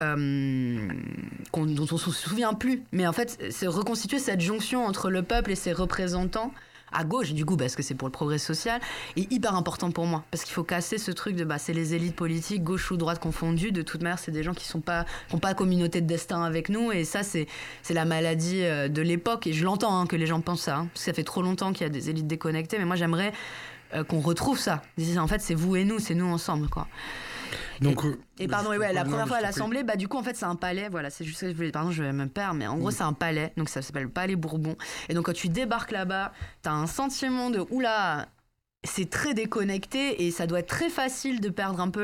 dont on se souvient plus. Mais en fait, c'est reconstituer cette jonction entre le peuple et ses représentants, à gauche, du coup, parce que c'est pour le progrès social, est hyper important pour moi. Parce qu'il faut casser ce truc de c'est les élites politiques, gauche ou droite confondues. De toute manière, c'est des gens qui n'ont pas communauté de destin avec nous. Et ça, c'est la maladie de l'époque. Et je l'entends que les gens pensent ça. Parce que ça fait trop longtemps qu'il y a des élites déconnectées. Mais moi, j'aimerais qu'on retrouve ça. En fait, c'est vous et nous, c'est nous ensemble, quoi. Donc, la première fois à l'Assemblée, du coup, en fait, c'est un palais. Voilà, c'est juste ce que je voulais. Pardon, je vais me perdre, mais en gros, c'est un palais. Donc, ça s'appelle le Palais Bourbon. Et donc, quand tu débarques là-bas, t'as un sentiment de oula, c'est très déconnecté et ça doit être très facile de perdre un peu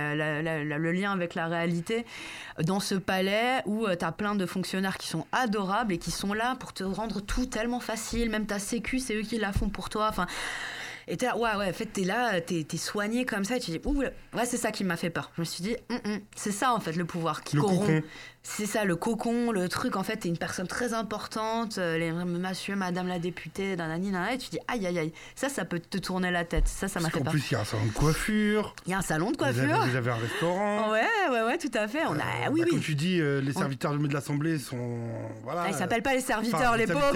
le lien avec la réalité dans ce palais où t'as plein de fonctionnaires qui sont adorables et qui sont là pour te rendre tout tellement facile. Même ta sécu, c'est eux qui la font pour toi. Enfin. Et t'es là, en fait, t'es là, t'es soigné comme ça, et tu dis, c'est ça qui m'a fait peur. Je me suis dit, c'est ça, en fait, le pouvoir qui corrompt. Cocon. C'est ça, le cocon, le truc, en fait, t'es une personne très importante, monsieur, madame la députée, et tu dis, aïe, ça peut te tourner la tête. Ça m'a fait peur. En plus, il y a un salon de coiffure. Il y a un salon de coiffure. Vous avez un restaurant. Ouais, tout à fait. Comme tu dis, les serviteurs de l'Assemblée sont... Voilà. Ils s'appellent pas les serviteurs, les pauvres.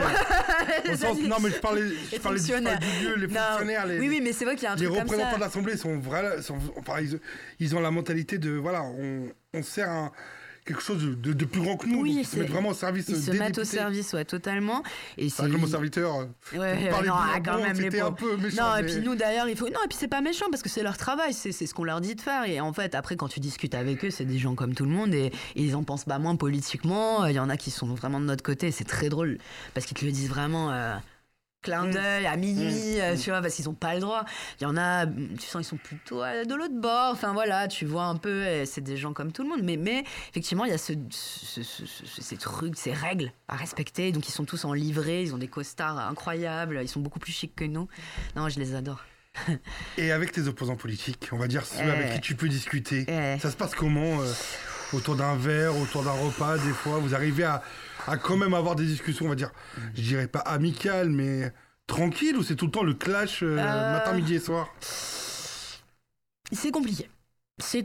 Non, mais je parlais du lieu, les fonctionnaires. Oui, mais c'est vrai qu'il y a un truc comme ça. Les représentants de l'Assemblée ils ont la mentalité de, on sert quelque chose de plus grand que nous. Oui, ils se mettent vraiment au service. Ils se mettent au service, totalement. Et c'est comme au serviteur. Quand même, c'était un peu méchant. Non, et puis nous, d'ailleurs, et puis c'est pas méchant parce que c'est leur travail, c'est ce qu'on leur dit de faire. Et en fait, après, quand tu discutes avec eux, c'est des gens comme tout le monde et ils en pensent moins politiquement. Il y en a qui sont vraiment de notre côté. C'est très drôle parce qu'ils te le disent vraiment. Clin d'œil à minuit, tu vois, parce qu'ils n'ont pas le droit. Il y en a, tu sens, ils sont plutôt de l'autre bord. Enfin voilà, tu vois un peu, c'est des gens comme tout le monde. Mais effectivement, il y a ces trucs, ces règles à respecter. Donc ils sont tous en livrée, ils ont des costards incroyables, ils sont beaucoup plus chics que nous. Non, je les adore. Et avec tes opposants politiques, on va dire ceux avec qui tu peux discuter, ça se passe comment autour d'un verre, autour d'un repas, des fois, vous arrivez à quand même avoir des discussions, on va dire, je dirais pas amicales, mais tranquilles, ou c'est tout le temps le clash matin, midi et soir? C'est compliqué. C'est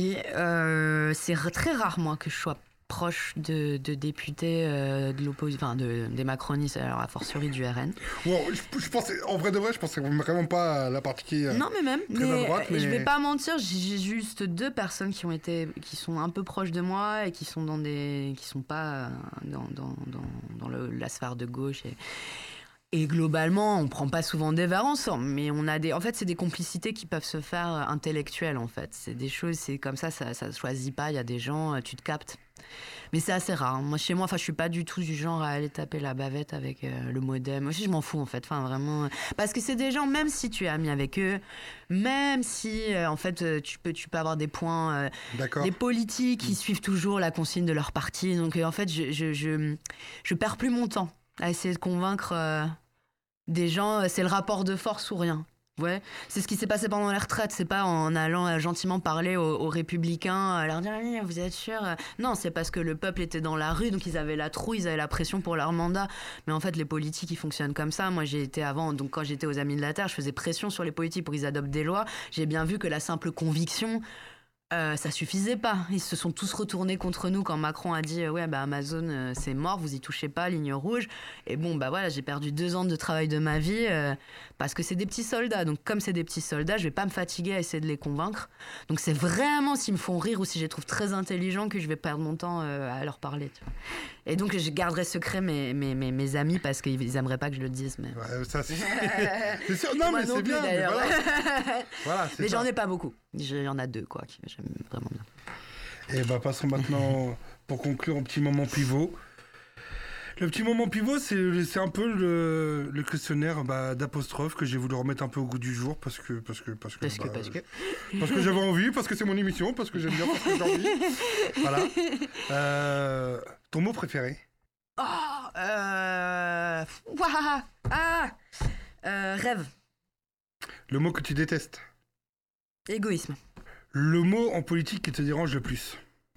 très rare, moi, que je sois proche de députés de l'opposition, des macronistes, alors a fortiori du RN. Bon, je pensais, en vrai de vrai, je pensais vraiment pas à la partie non, mais même, très à droite. Mais... je vais pas mentir, j'ai juste 2 personnes qui sont un peu proches de moi et qui sont qui sont pas dans la sphère de gauche et globalement, on prend pas souvent des verres ensemble, mais en fait, c'est des complicités qui peuvent se faire intellectuelles, en fait. C'est des choses, c'est comme ça se choisit pas. Il y a des gens, tu te captes. Mais c'est assez rare. Moi, chez moi, je suis pas du tout du genre à aller taper la bavette avec le modem. Moi aussi, je m'en fous, en fait. Enfin, vraiment. Parce que c'est des gens, même si tu es ami avec eux, même si, en fait, tu peux avoir des points. Des politiques qui suivent toujours la consigne de leur parti. Donc, en fait, je perds plus mon temps à essayer de convaincre des gens. C'est le rapport de force ou rien. Ouais, c'est ce qui s'est passé pendant la retraite. C'est pas en allant gentiment parler aux républicains, leur dire « vous êtes sûr ?» Non, c'est parce que le peuple était dans la rue, donc ils avaient la trouille, ils avaient la pression pour leur mandat. Mais en fait, les politiques, ils fonctionnent comme ça. Moi, j'ai été avant, donc quand j'étais aux Amis de la Terre, je faisais pression sur les politiques pour qu'ils adoptent des lois. J'ai bien vu que la simple conviction... ça suffisait pas. Ils se sont tous retournés contre nous quand Macron a dit Amazon c'est mort, vous y touchez pas, ligne rouge. Et bon j'ai perdu 2 ans de travail de ma vie parce que c'est des petits soldats. Donc comme c'est des petits soldats, je vais pas me fatiguer à essayer de les convaincre. Donc c'est vraiment s'ils me font rire ou si je les trouve très intelligents que je vais perdre mon temps à leur parler. Tu vois. Et donc je garderai secret mes amis parce qu'ils aimeraient pas que je le dise. Mais ça c'est sûr. Non mais c'est bien. Mais voilà. Mais j'en ai pas beaucoup. Il y en a 2 quoi. J'aime vraiment bien. Et passons maintenant pour conclure au petit moment pivot. Le petit moment pivot, c'est un peu le questionnaire d'apostrophe que j'ai voulu remettre un peu au goût du jour parce que j'avais envie, parce que c'est mon émission, parce que j'aime bien, parce que j'ai envie. Voilà. Ton mot préféré? Rêve. Le mot que tu détestes? Égoïsme. Le mot en politique qui te dérange le plus?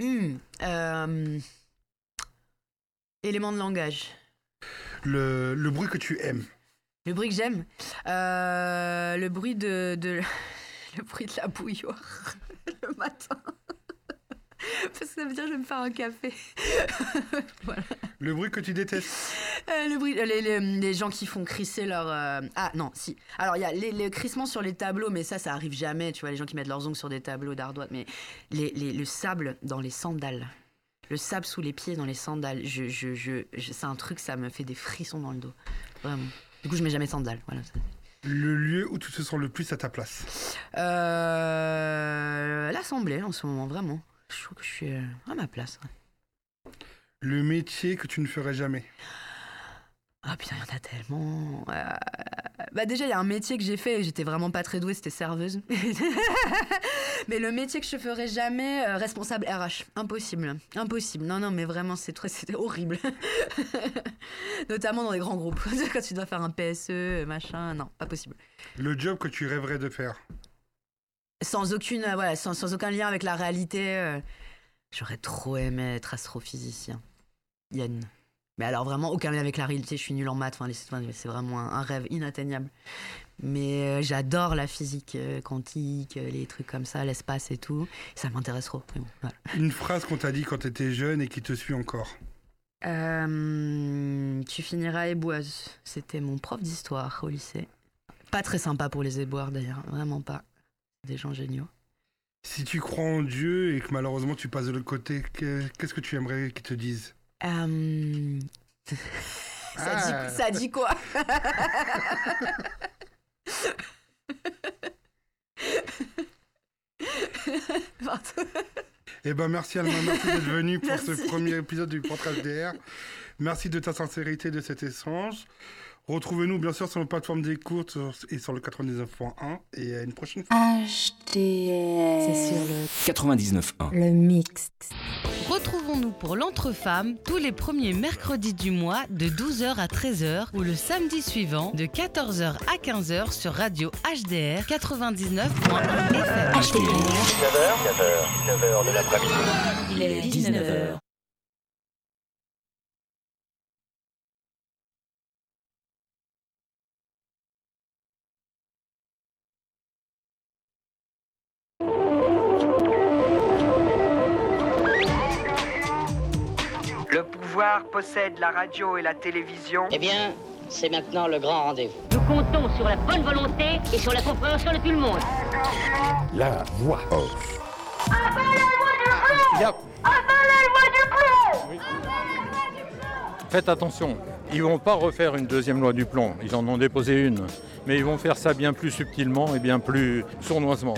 Élément de langage. Le bruit que tu aimes? Le bruit que j'aime? Le bruit le bruit de la bouilloire le matin. Parce que ça veut dire que je vais me faire un café. Voilà. Le bruit que tu détestes? Le bruit, les gens qui font crisser leur... Ah non, si. Alors il y a les crissements sur les tableaux, mais ça arrive jamais, tu vois, les gens qui mettent leurs ongles sur des tableaux d'ardoise. Mais le sable dans les sandales. Le sable sous les pieds dans les sandales. C'est un truc, ça me fait des frissons dans le dos. Vraiment. Du coup, je mets jamais de sandales. Voilà. Le lieu où tu te sens le plus à ta place? L'Assemblée, en ce moment, vraiment. Je trouve que je suis à ma place. Ouais. Le métier que tu ne ferais jamais? Ah putain, il y en a tellement. Déjà, il y a un métier que j'ai fait et j'étais vraiment pas très douée, c'était serveuse. Mais le métier que je ferais jamais, responsable RH. Impossible. Non, mais vraiment, c'était horrible. Notamment dans les grands groupes. Quand tu dois faire un PSE, machin, non, pas possible. Le job que tu rêverais de faire? Sans aucun lien avec la réalité. J'aurais trop aimé être astrophysicien. Yann. Mais alors vraiment aucun lien avec la réalité, je suis nulle en maths, c'est vraiment un rêve inatteignable. Mais j'adore la physique quantique, les trucs comme ça, l'espace et tout, ça m'intéresse trop. Bon, voilà. Une phrase qu'on t'a dit quand t'étais jeune et qui te suit encore? Tu finiras éboueuse. C'était mon prof d'histoire au lycée. Pas très sympa pour les éboueurs d'ailleurs, vraiment pas. Des gens géniaux. Si tu crois en Dieu et que malheureusement tu passes de l'autre côté, qu'est-ce que tu aimerais qu'ils te disent? Ça dit quoi? Eh ben merci Alma, merci d'être venue pour ce premier épisode du Portrait HDR. Merci de ta sincérité, de cet échange. Retrouvez-nous bien sûr sur nos plateformes d'écoute et sur le 99.1 et à une prochaine fois. HDR. C'est sur le 99.1. Le mix. Retrouvons-nous pour l'Entre-Femmes tous les premiers mercredis du mois de 12h à 13h ou le samedi suivant de 14h à 15h sur radio HDR 99.1 FM. HDR. 19h de l'après-midi. Il est 19h. Le pouvoir possède la radio et la télévision. Eh bien, c'est maintenant le grand rendez-vous. Nous comptons sur la bonne volonté et sur la compréhension de tout le monde. La voix off. Avalez la loi du plomb. Avalez la loi du plomb. Oui. Faites attention, ils vont pas refaire une deuxième loi du plomb, ils en ont déposé une. Mais ils vont faire ça bien plus subtilement et bien plus sournoisement.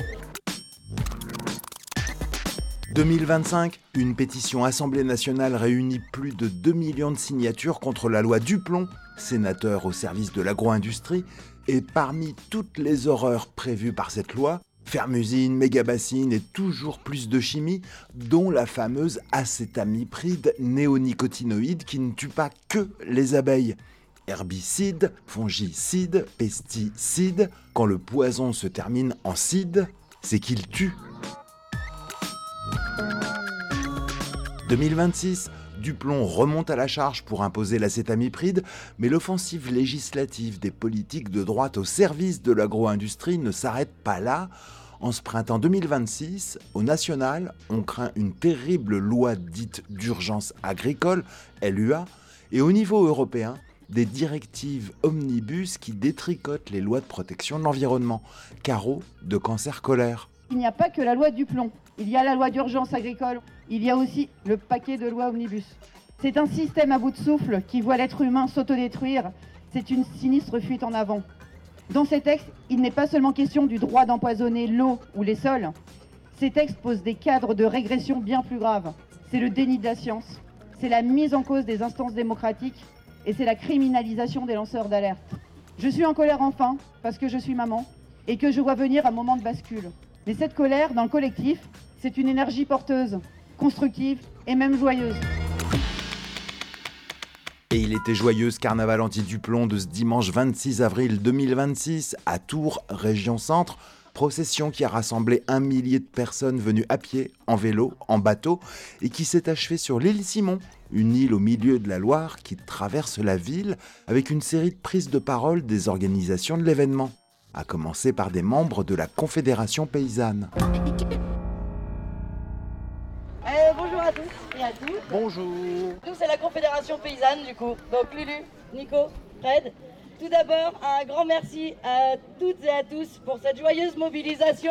2025, une pétition Assemblée nationale réunit plus de 2 millions de signatures contre la loi Duplon, sénateur au service de l'agro-industrie, et parmi toutes les horreurs prévues par cette loi, ferme-usine, méga-bassine et toujours plus de chimie, dont la fameuse acétamipride néonicotinoïde qui ne tue pas que les abeilles. Herbicides, fongicides, pesticides, quand le poison se termine en cide, c'est qu'il tue. 2026, Duplon remonte à la charge pour imposer l'acétamipride, mais l'offensive législative des politiques de droite au service de l'agro-industrie ne s'arrête pas là. En ce printemps 2026, au national, on craint une terrible loi dite d'urgence agricole, LUA, et au niveau européen, des directives omnibus qui détricotent les lois de protection de l'environnement, carreaux de cancer colaire. Il n'y a pas que la loi Duplon. Il y a la loi d'urgence agricole. Il y a aussi le paquet de lois omnibus. C'est un système à bout de souffle qui voit l'être humain s'autodétruire. C'est une sinistre fuite en avant. Dans ces textes, il n'est pas seulement question du droit d'empoisonner l'eau ou les sols. Ces textes posent des cadres de régression bien plus graves. C'est le déni de la science. C'est la mise en cause des instances démocratiques. Et c'est la criminalisation des lanceurs d'alerte. Je suis en colère enfin, parce que je suis maman, et que je vois venir un moment de bascule. Mais cette colère, dans le collectif, c'est une énergie porteuse, constructive et même joyeuse. Et il était joyeux ce carnaval anti-Duplon de ce dimanche 26 avril 2026 à Tours, région centre. Procession qui a rassemblé 1 millier de personnes venues à pied, en vélo, en bateau et qui s'est achevée sur l'île Simon, une île au milieu de la Loire qui traverse la ville avec une série de prises de parole des organisations de l'événement, à commencer par des membres de la Confédération paysanne. tous et à toutes. Bonjour. Nous, c'est la Confédération Paysanne, du coup. Donc, Lulu, Nico, Fred. Tout d'abord, un grand merci à toutes et à tous pour cette joyeuse mobilisation.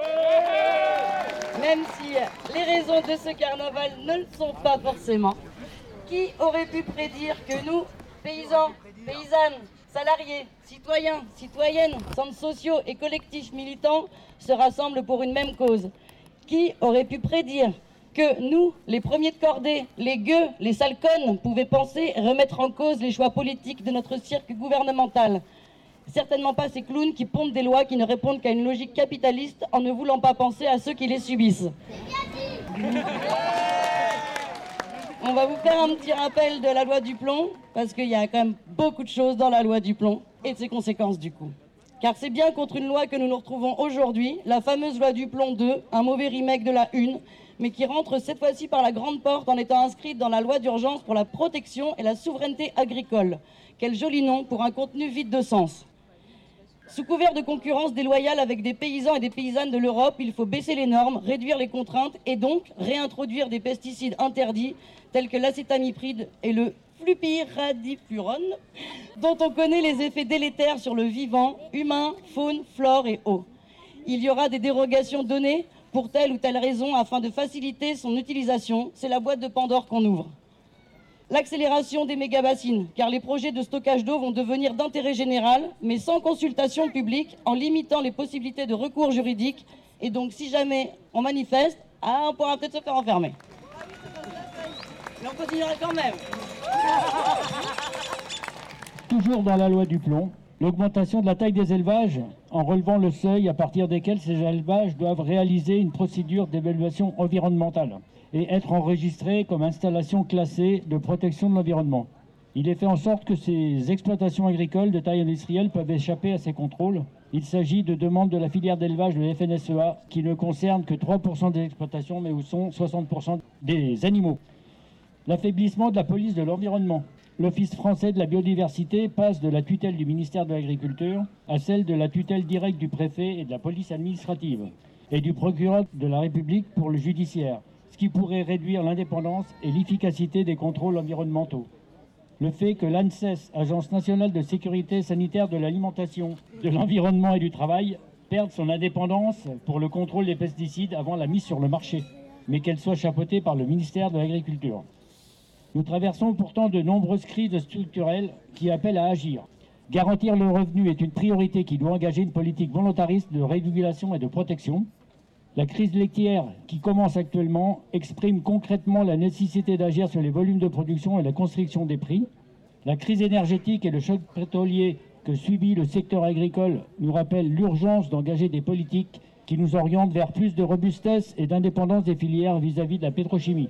Même si les raisons de ce carnaval ne le sont pas forcément. Qui aurait pu prédire que nous, paysans, paysannes, salariés, citoyens, citoyennes, centres sociaux et collectifs militants, se rassemblent pour une même cause? Qui aurait pu prédire que nous, les premiers de cordée, les gueux, les sales connes, pouvaient penser et remettre en cause les choix politiques de notre cirque gouvernemental? Certainement pas ces clowns qui pompent des lois qui ne répondent qu'à une logique capitaliste en ne voulant pas penser à ceux qui les subissent. On va vous faire un petit rappel de la loi du plomb, parce qu'il y a quand même beaucoup de choses dans la loi du plomb, et de ses conséquences du coup. Car c'est bien contre une loi que nous nous retrouvons aujourd'hui, la fameuse loi du plomb 2, un mauvais remake de la 1, mais qui rentre cette fois-ci par la grande porte en étant inscrite dans la loi d'urgence pour la protection et la souveraineté agricole. Quel joli nom pour un contenu vide de sens. Sous couvert de concurrence déloyale avec des paysans et des paysannes de l'Europe, il faut baisser les normes, réduire les contraintes et donc réintroduire des pesticides interdits tels que l'acétamipride et le flupiradifurone, dont on connaît les effets délétères sur le vivant, humain, faune, flore et eau. Il y aura des dérogations données pour telle ou telle raison afin de faciliter son utilisation. C'est la boîte de Pandore qu'on ouvre. L'accélération des méga-bassines, car les projets de stockage d'eau vont devenir d'intérêt général, mais sans consultation publique, en limitant les possibilités de recours juridiques. Et donc, si jamais on manifeste, on pourra peut-être se faire enfermer. Mais on continuera quand même. Toujours dans la loi du plomb, l'augmentation de la taille des élevages, en relevant le seuil à partir desquels ces élevages doivent réaliser une procédure d'évaluation environnementale et être enregistrés comme installation classée de protection de l'environnement. Il est fait en sorte que ces exploitations agricoles de taille industrielle peuvent échapper à ces contrôles. Il s'agit de demandes de la filière d'élevage de la FNSEA qui ne concernent que 3% des exploitations mais où sont 60% des animaux. L'affaiblissement de la police de l'environnement. L'Office français de la biodiversité passe de la tutelle du ministère de l'Agriculture à celle de la tutelle directe du préfet et de la police administrative et du procureur de la République pour le judiciaire, ce qui pourrait réduire l'indépendance et l'efficacité des contrôles environnementaux. Le fait que l'ANSES, Agence nationale de sécurité sanitaire de l'alimentation, de l'environnement et du travail, perde son indépendance pour le contrôle des pesticides avant la mise sur le marché, mais qu'elle soit chapeautée par le ministère de l'Agriculture. Nous traversons pourtant de nombreuses crises structurelles qui appellent à agir. Garantir le revenu est une priorité qui doit engager une politique volontariste de régulation et de protection. La crise laitière qui commence actuellement exprime concrètement la nécessité d'agir sur les volumes de production et la construction des prix. La crise énergétique et le choc pétrolier que subit le secteur agricole nous rappellent l'urgence d'engager des politiques qui nous orientent vers plus de robustesse et d'indépendance des filières vis-à-vis de la pétrochimie.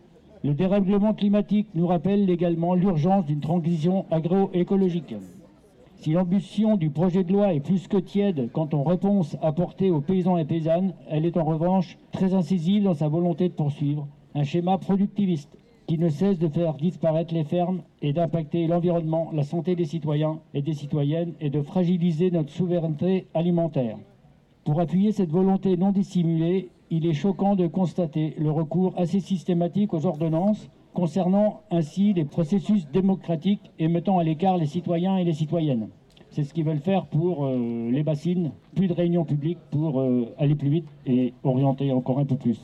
Le dérèglement climatique nous rappelle également l'urgence d'une transition agroécologique. Si l'ambition du projet de loi est plus que tiède quant aux réponses apportées aux paysans et paysannes, elle est en revanche très incisive dans sa volonté de poursuivre un schéma productiviste qui ne cesse de faire disparaître les fermes et d'impacter l'environnement, la santé des citoyens et des citoyennes et de fragiliser notre souveraineté alimentaire. Pour appuyer cette volonté non dissimulée, il est choquant de constater le recours assez systématique aux ordonnances, concernant ainsi les processus démocratiques et mettant à l'écart les citoyens et les citoyennes. C'est ce qu'ils veulent faire pour les bassines, plus de réunions publiques pour aller plus vite et orienter encore un peu plus.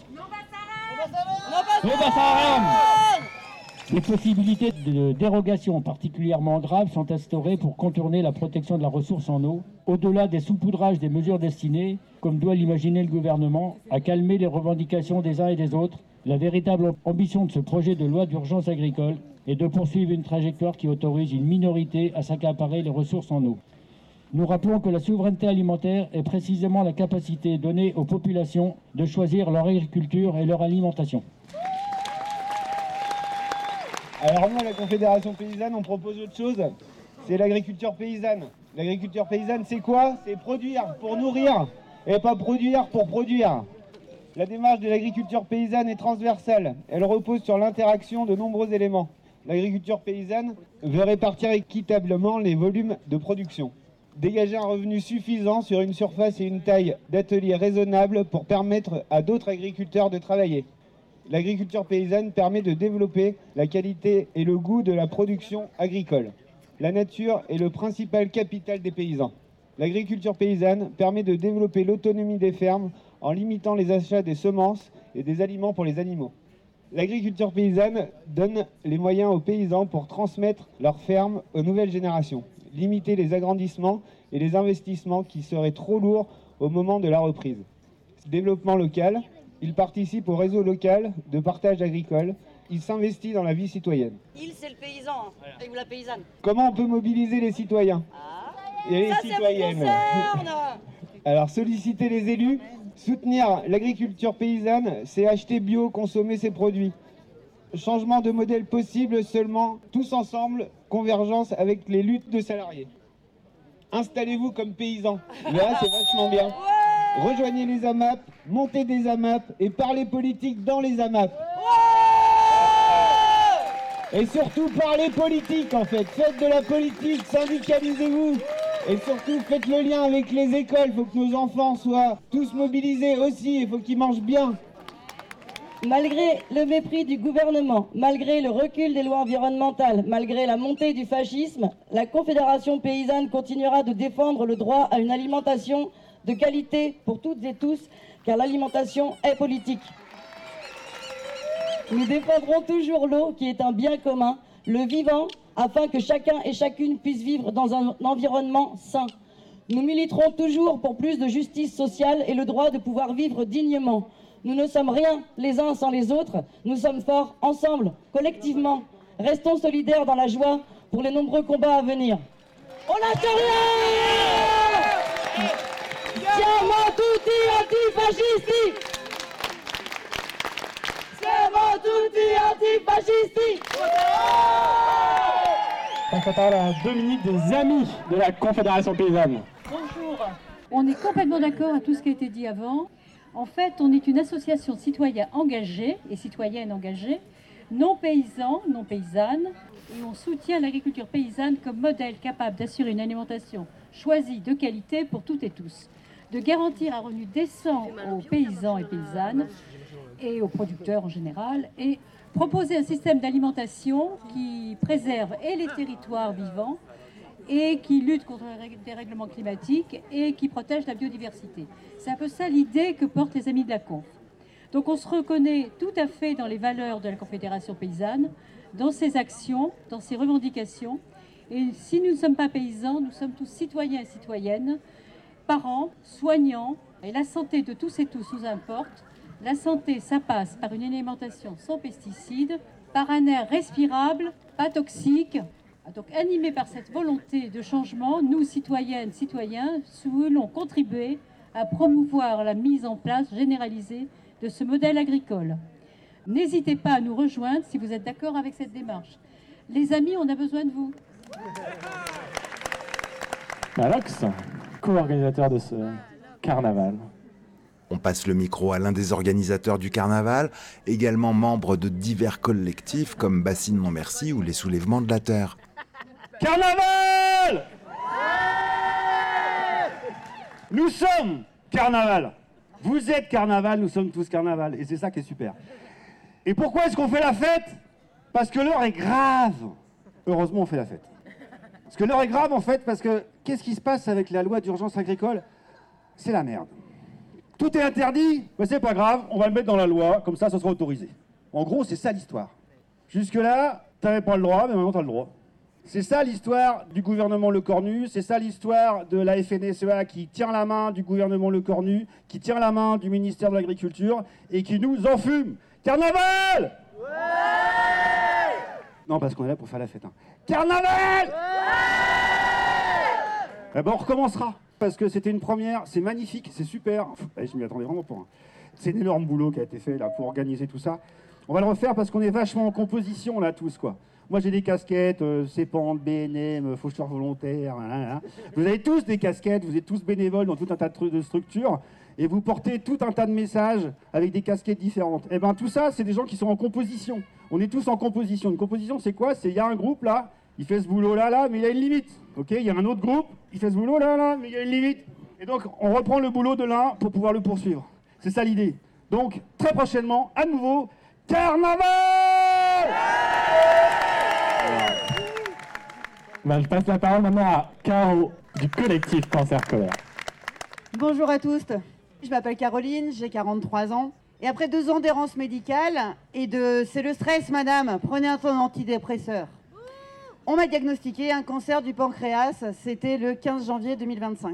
Les possibilités de dérogation particulièrement graves sont instaurées pour contourner la protection de la ressource en eau, au-delà des saupoudrages des mesures destinées, comme doit l'imaginer le gouvernement, à calmer les revendications des uns et des autres. La véritable ambition de ce projet de loi d'urgence agricole est de poursuivre une trajectoire qui autorise une minorité à s'accaparer les ressources en eau. Nous rappelons que la souveraineté alimentaire est précisément la capacité donnée aux populations de choisir leur agriculture et leur alimentation. Alors nous, à la Confédération Paysanne, on propose autre chose, c'est l'agriculture paysanne. L'agriculture paysanne, c'est quoi? C'est produire pour nourrir et pas produire pour produire. La démarche de l'agriculture paysanne est transversale. Elle repose sur l'interaction de nombreux éléments. L'agriculture paysanne veut répartir équitablement les volumes de production. Dégager un revenu suffisant sur une surface et une taille d'atelier raisonnable pour permettre à d'autres agriculteurs de travailler. L'agriculture paysanne permet de développer la qualité et le goût de la production agricole. La nature est le principal capital des paysans. L'agriculture paysanne permet de développer l'autonomie des fermes en limitant les achats des semences et des aliments pour les animaux. L'agriculture paysanne donne les moyens aux paysans pour transmettre leurs fermes aux nouvelles générations, limiter les agrandissements et les investissements qui seraient trop lourds au moment de la reprise. Développement local, il participe au réseau local de partage agricole, il s'investit dans la vie citoyenne. Il, c'est le paysan, ou la paysanne. Comment on peut mobiliser les citoyens et les citoyennes? Alors, solliciter les élus, soutenir l'agriculture paysanne, c'est acheter bio, consommer ses produits. Changement de modèle possible seulement, tous ensemble, convergence avec les luttes de salariés. Installez-vous comme paysans, là c'est vachement bien. Rejoignez les AMAP, montez des AMAP et parlez politique dans les AMAP. Et surtout parlez politique en fait, faites de la politique, syndicalisez-vous. Et surtout faites le lien avec les écoles, il faut que nos enfants soient tous mobilisés aussi, il faut qu'ils mangent bien. Malgré le mépris du gouvernement, malgré le recul des lois environnementales, malgré la montée du fascisme, la Confédération paysanne continuera de défendre le droit à une alimentation de qualité pour toutes et tous, car l'alimentation est politique. Nous défendrons toujours l'eau qui est un bien commun, le vivant, afin que chacun et chacune puisse vivre dans un environnement sain. Nous militerons toujours pour plus de justice sociale et le droit de pouvoir vivre dignement. Nous ne sommes rien les uns sans les autres, nous sommes forts ensemble, collectivement. Restons solidaires dans la joie pour les nombreux combats à venir. On lâche rien! Siamo tutti antifascisti! Siamo tutti antifascisti! On fait parler à Dominique des Amis de la Confédération paysanne. Bonjour. On est complètement d'accord à tout ce qui a été dit avant. En fait, on est une association de citoyens engagés et citoyennes engagées, non paysans, non paysannes, et on soutient l'agriculture paysanne comme modèle capable d'assurer une alimentation choisie de qualité pour toutes et tous, de garantir un revenu décent aux paysans et paysannes et aux producteurs en général, et proposer un système d'alimentation qui préserve et les territoires vivants et qui lutte contre le dérèglement climatique et qui protège la biodiversité. C'est un peu ça l'idée que portent les Amis de la Conf. Donc on se reconnaît tout à fait dans les valeurs de la Confédération paysanne, dans ses actions, dans ses revendications. Et si nous ne sommes pas paysans, nous sommes tous citoyens et citoyennes, parents, soignants, et la santé de tous et tous nous importe. La santé, ça passe par une alimentation sans pesticides, par un air respirable, pas toxique. Donc, animés par cette volonté de changement, nous, citoyennes, citoyens, voulons contribuer à promouvoir la mise en place généralisée de ce modèle agricole. N'hésitez pas à nous rejoindre si vous êtes d'accord avec cette démarche. Les amis, on a besoin de vous. Alex, co-organisateur de ce carnaval. On passe le micro à l'un des organisateurs du carnaval, également membre de divers collectifs comme Bassine Montmercy ou les Soulèvements de la Terre. Carnaval! Nous sommes carnaval. Vous êtes carnaval, nous sommes tous carnaval. Et c'est ça qui est super. Et pourquoi est-ce qu'on fait la fête? Parce que l'heure est grave. Heureusement, on fait la fête. Parce que l'heure est grave, en fait, parce que qu'est-ce qui se passe avec la loi d'urgence agricole? C'est la merde. Tout est interdit, mais c'est pas grave, on va le mettre dans la loi, comme ça sera autorisé. En gros, c'est ça l'histoire. Jusque-là, t'avais pas le droit, mais maintenant t'as le droit. C'est ça l'histoire du gouvernement Lecornu, c'est ça l'histoire de la FNSEA qui tient la main du gouvernement Lecornu, qui tient la main du ministère de l'Agriculture et qui nous enfume. Carnaval! Ouais! Non, parce qu'on est là pour faire la fête. Hein. Carnaval! Ouais! Eh ben, on recommencera. Parce que c'était une première, c'est magnifique, c'est super. Je m'y attendais vraiment pas. C'est un énorme boulot qui a été fait là pour organiser tout ça. On va le refaire parce qu'on est vachement en composition là tous quoi. Moi j'ai des casquettes, CEPAN, BNM, faucheurs volontaires. Vous avez tous des casquettes, vous êtes tous bénévoles dans tout un tas de structures et vous portez tout un tas de messages avec des casquettes différentes. Et bien tout ça, c'est des gens qui sont en composition. On est tous en composition. Une composition, c'est quoi? C'est il y a un groupe là. Il fait ce boulot-là, mais il y a une limite. Ok, il y a un autre groupe, il fait ce boulot-là, mais il y a une limite. Et donc, on reprend le boulot de l'un pour pouvoir le poursuivre. C'est ça l'idée. Donc, très prochainement, à nouveau, Carnaval. Je passe la parole maintenant à Caro du collectif Cancer Colère. Bonjour à tous, je m'appelle Caroline, j'ai 43 ans. Et après 2 ans d'errance médicale et de « c'est le stress madame, prenez un antidépresseur », on m'a diagnostiqué un cancer du pancréas, c'était le 15 janvier 2025.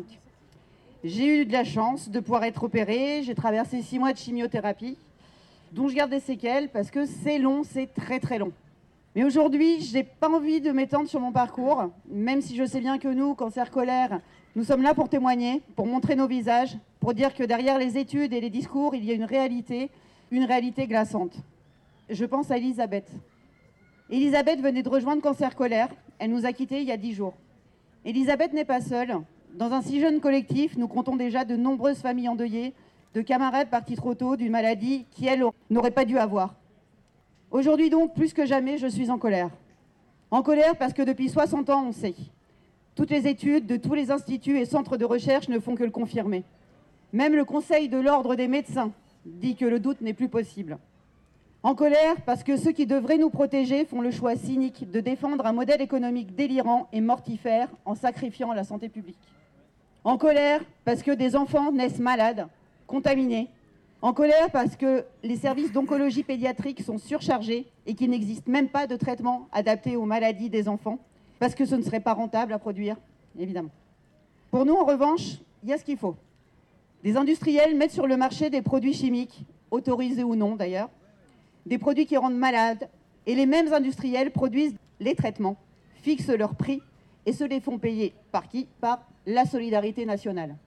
J'ai eu de la chance de pouvoir être opérée, j'ai traversé 6 mois de chimiothérapie, dont je garde des séquelles parce que c'est long, c'est très très long. Mais aujourd'hui, je n'ai pas envie de m'étendre sur mon parcours, même si je sais bien que nous, Cancer Colère, nous sommes là pour témoigner, pour montrer nos visages, pour dire que derrière les études et les discours, il y a une réalité glaçante. Je pense à Elisabeth. Elisabeth venait de rejoindre Cancer Colère, elle nous a quittés il y a 10 jours. Elisabeth n'est pas seule. Dans un si jeune collectif, nous comptons déjà de nombreuses familles endeuillées, de camarades partis trop tôt d'une maladie qui, elle, n'aurait pas dû avoir. Aujourd'hui donc, plus que jamais, je suis en colère. En colère parce que depuis 60 ans, on sait. Toutes les études de tous les instituts et centres de recherche ne font que le confirmer. Même le Conseil de l'Ordre des médecins dit que le doute n'est plus possible. En colère parce que ceux qui devraient nous protéger font le choix cynique de défendre un modèle économique délirant et mortifère en sacrifiant la santé publique. En colère parce que des enfants naissent malades, contaminés. En colère parce que les services d'oncologie pédiatrique sont surchargés et qu'il n'existe même pas de traitement adapté aux maladies des enfants, parce que ce ne serait pas rentable à produire, évidemment. Pour nous, en revanche, il y a ce qu'il faut. Des industriels mettent sur le marché des produits chimiques, autorisés ou non d'ailleurs, des produits qui rendent malades, et les mêmes industriels produisent les traitements, fixent leurs prix et se les font payer par qui ? Par la solidarité nationale.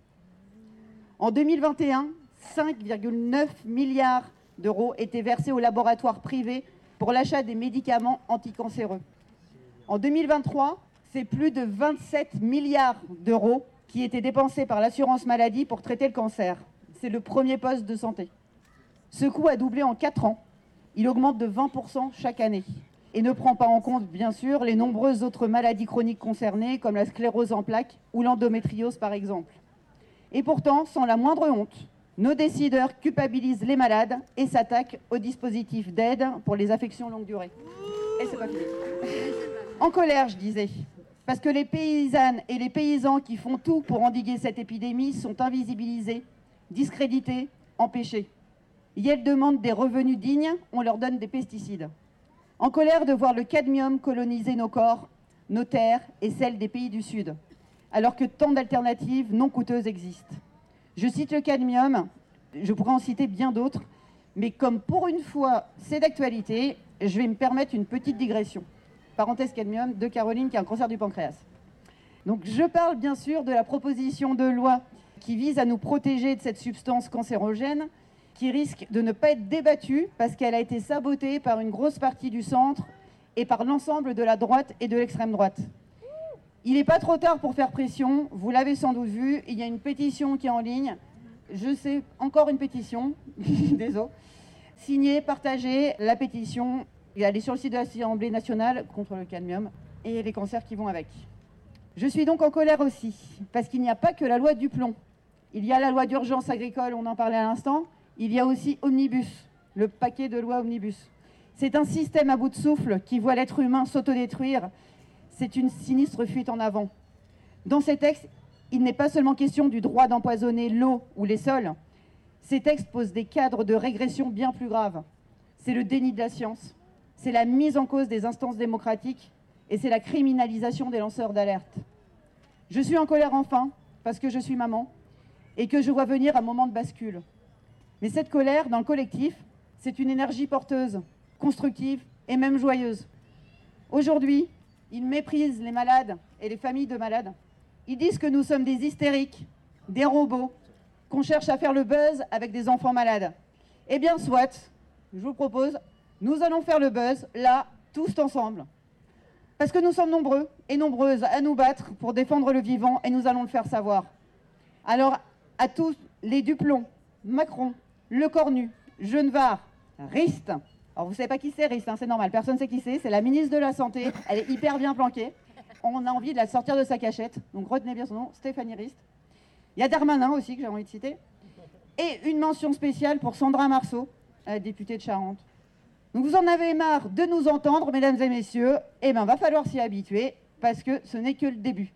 En 2021, 5,9 milliards d'euros étaient versés aux laboratoires privés pour l'achat des médicaments anticancéreux. En 2023, c'est plus de 27 milliards d'euros qui étaient dépensés par l'assurance maladie pour traiter le cancer. C'est le premier poste de santé. Ce coût a doublé en 4 ans. Il augmente de 20% chaque année et ne prend pas en compte, bien sûr, les nombreuses autres maladies chroniques concernées, comme la sclérose en plaques ou l'endométriose, par exemple. Et pourtant, sans la moindre honte, nos décideurs culpabilisent les malades et s'attaquent aux dispositifs d'aide pour les affections longue durée. Et c'est pas fini. En colère, je disais, parce que les paysannes et les paysans qui font tout pour endiguer cette épidémie sont invisibilisés, discrédités, empêchés. Elles demandent des revenus dignes, on leur donne des pesticides. En colère de voir le cadmium coloniser nos corps, nos terres et celles des pays du Sud, alors que tant d'alternatives non coûteuses existent. Je cite le cadmium, je pourrais en citer bien d'autres, mais comme pour une fois c'est d'actualité, je vais me permettre une petite digression. Parenthèse cadmium de Caroline qui a un cancer du pancréas. Donc je parle bien sûr de la proposition de loi qui vise à nous protéger de cette substance cancérogène qui risque de ne pas être débattue parce qu'elle a été sabotée par une grosse partie du centre et par l'ensemble de la droite et de l'extrême droite. Il n'est pas trop tard pour faire pression, vous l'avez sans doute vu, il y a une pétition qui est en ligne, je sais, encore une pétition, désolé, signez, partagez la pétition, elle est sur le site de l'Assemblée nationale contre le cadmium et les cancers qui vont avec. Je suis donc en colère aussi, parce qu'il n'y a pas que la loi du plomb. Il y a la loi d'urgence agricole, on en parlait à l'instant, il y a aussi Omnibus, le paquet de lois Omnibus. C'est un système à bout de souffle qui voit l'être humain s'autodétruire. C'est une sinistre fuite en avant. Dans ces textes, il n'est pas seulement question du droit d'empoisonner l'eau ou les sols. Ces textes posent des cadres de régression bien plus graves. C'est le déni de la science, c'est la mise en cause des instances démocratiques et c'est la criminalisation des lanceurs d'alerte. Je suis en colère enfin, parce que je suis maman et que je vois venir un moment de bascule. Mais cette colère, dans le collectif, c'est une énergie porteuse, constructive et même joyeuse. Aujourd'hui, ils méprisent les malades et les familles de malades. Ils disent que nous sommes des hystériques, des robots, qu'on cherche à faire le buzz avec des enfants malades. Eh bien, soit, je vous propose, nous allons faire le buzz, là, tous ensemble. Parce que nous sommes nombreux et nombreuses à nous battre pour défendre le vivant et nous allons le faire savoir. Alors, à tous les Duplon, Macron, Le Cornu, Genevard, Rist. Alors, vous ne savez pas qui c'est, Rist, hein, c'est normal, personne ne sait qui c'est la ministre de la Santé, elle est hyper bien planquée. On a envie de la sortir de sa cachette, donc retenez bien son nom, Stéphanie Rist. Il y a Darmanin aussi, que j'ai envie de citer. Et une mention spéciale pour Sandra Marceau, députée de Charente. Donc vous en avez marre de nous entendre, mesdames et messieurs, eh bien va falloir s'y habituer, parce que ce n'est que le début.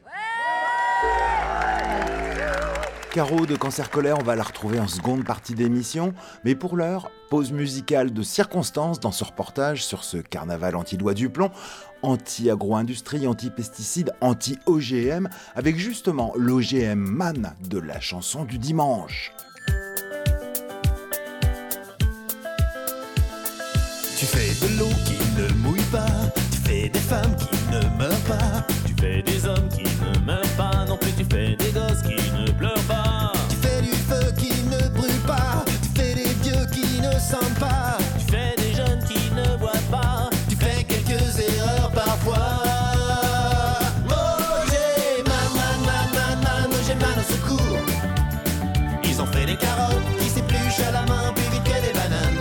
Caro de Cancer Colère, on va la retrouver en seconde partie d'émission, mais pour l'heure, pause musicale de circonstance dans ce reportage sur ce carnaval anti-loi du plomb, anti-agro-industrie, anti-pesticides, anti-OGM, avec justement l'OGM Man de la chanson du dimanche. Tu fais de l'eau qui ne mouille pas, tu fais des femmes qui ne meurent pas, tu fais des hommes qui ne meurent pas, non plus tu fais des gosses qui ne pleurent pas. Tu fais du feu qui ne brûle pas, tu fais des vieux qui ne sentent pas, tu fais des jeunes qui ne boivent pas, tu fais quelques erreurs parfois. Oh j'ai man, oh j'ai man au secours. Ils ont fait des carottes qui s'épluchent à la main plus vite que des bananes.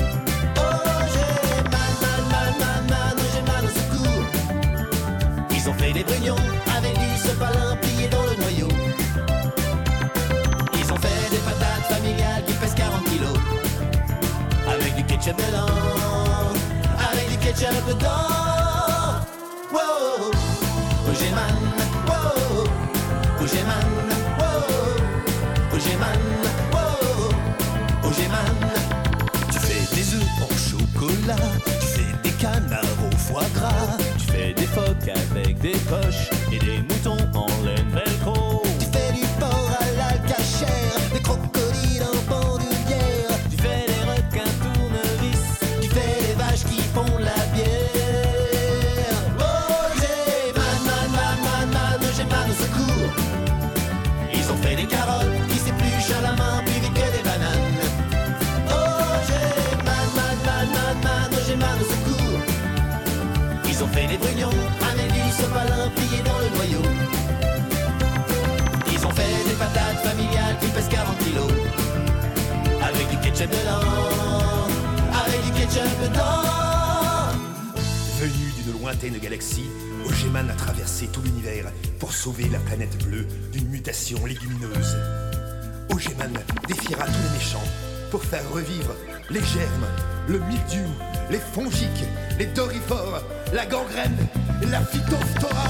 Ils ont fait des brugnons avec du sopalin plié dans le noyau. Ils ont fait des patates familiales qui pèsent 40 kilos. Avec du ketchup dedans, avec du ketchup dedans. Wow, OGman, wow, OGman, wow, OGman, wow, OGman. Tu fais des œufs en chocolat, tu fais des canards au foie gras, tu fais des phoques avec des poches et des moutons en laine velcro. Tu fais du porc à l'alcachère, des crocodiles en bandoulière, tu fais des requins tournevis, tu fais des vaches qui font la bière. Oh j'ai man, j'ai man au secours. Ils ont fait des carottes qui s'épluchent à la main plus vite que des bananes. Oh j'ai man, j'ai man au secours. Ils ont fait des brugnons avec du sopalin plié dans le noyau. Ils ont fait des patates familiales qui pèsent 40 kilos. Avec du ketchup dedans, avec du ketchup dedans. Venu d'une lointaine galaxie, OGman a traversé tout l'univers pour sauver la planète bleue d'une mutation légumineuse. OGman défiera tous les méchants pour faire revivre les germes, le mildiou, les fongiques, les dorifores, la gangrène, la phytophthora.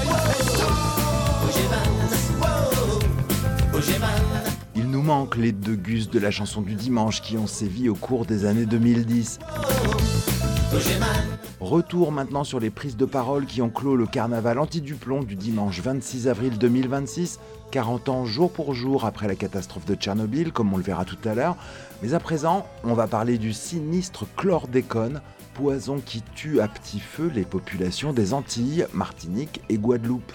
Il nous manque les deux gus de la chanson du dimanche qui ont sévi au cours des années 2010. Retour maintenant sur les prises de parole qui ont clos le carnaval anti-Duplon du dimanche 26 avril 2026, 40 ans jour pour jour après la catastrophe de Tchernobyl, comme on le verra tout à l'heure. Mais à présent, on va parler du sinistre chlordécone, poison qui tue à petit feu les populations des Antilles, Martinique et Guadeloupe.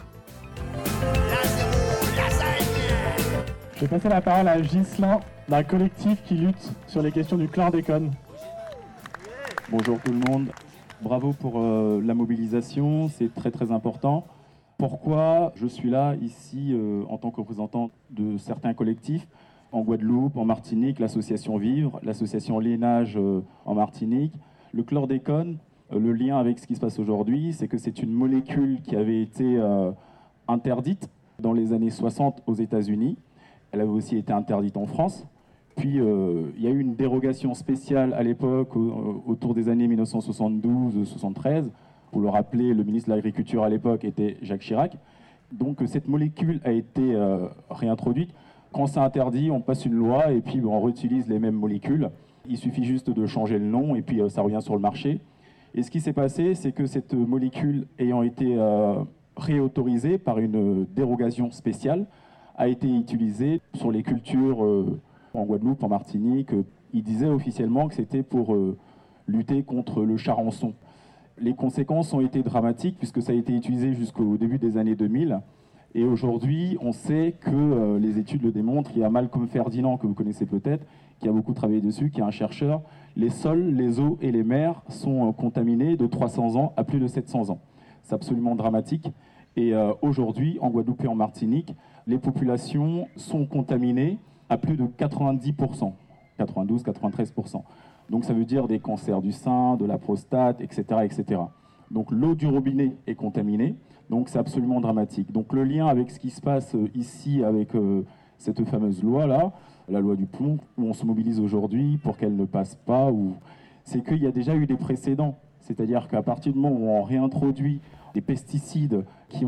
Je vais passer la parole à Ghislain, d'un collectif qui lutte sur les questions du chlordécone. Bonjour tout le monde, bravo pour la mobilisation, c'est très très important. Pourquoi je suis là ici en tant que représentant de certains collectifs en Guadeloupe, en Martinique, l'association Vivre, l'association Lénage en Martinique. Le chlordécone, le lien avec ce qui se passe aujourd'hui, c'est que c'est une molécule qui avait été interdite dans les années 60 aux États-Unis. Elle avait aussi été interdite en France. Puis il y a eu une dérogation spéciale à l'époque, autour des années 1972-73. Pour le rappeler, le ministre de l'Agriculture à l'époque était Jacques Chirac. Donc cette molécule a été réintroduite. Quand c'est interdit, on passe une loi et puis on réutilise les mêmes molécules. Il suffit juste de changer le nom et puis ça revient sur le marché. Et ce qui s'est passé, c'est que cette molécule ayant été réautorisée par une dérogation spéciale, a été utilisée sur les cultures en Guadeloupe, en Martinique. Il disait officiellement que c'était pour lutter contre le charançon. Les conséquences ont été dramatiques puisque ça a été utilisé jusqu'au début des années 2000. Et aujourd'hui, on sait que les études le démontrent. Il y a Malcolm Ferdinand, que vous connaissez peut-être, qui a beaucoup travaillé dessus, qui est un chercheur. Les sols, les eaux et les mers sont contaminés de 300 ans à plus de 700 ans. C'est absolument dramatique. Et aujourd'hui, en Guadeloupe et en Martinique, les populations sont contaminées à plus de 90%, 92-93%. Donc ça veut dire des cancers du sein, de la prostate, etc., etc. Donc l'eau du robinet est contaminée, donc c'est absolument dramatique. Donc le lien avec ce qui se passe ici, avec cette fameuse loi-là, la loi du plomb, où on se mobilise aujourd'hui pour qu'elle ne passe pas, c'est qu'il y a déjà eu des précédents. C'est-à-dire qu'à partir du moment où on réintroduit des pesticides qui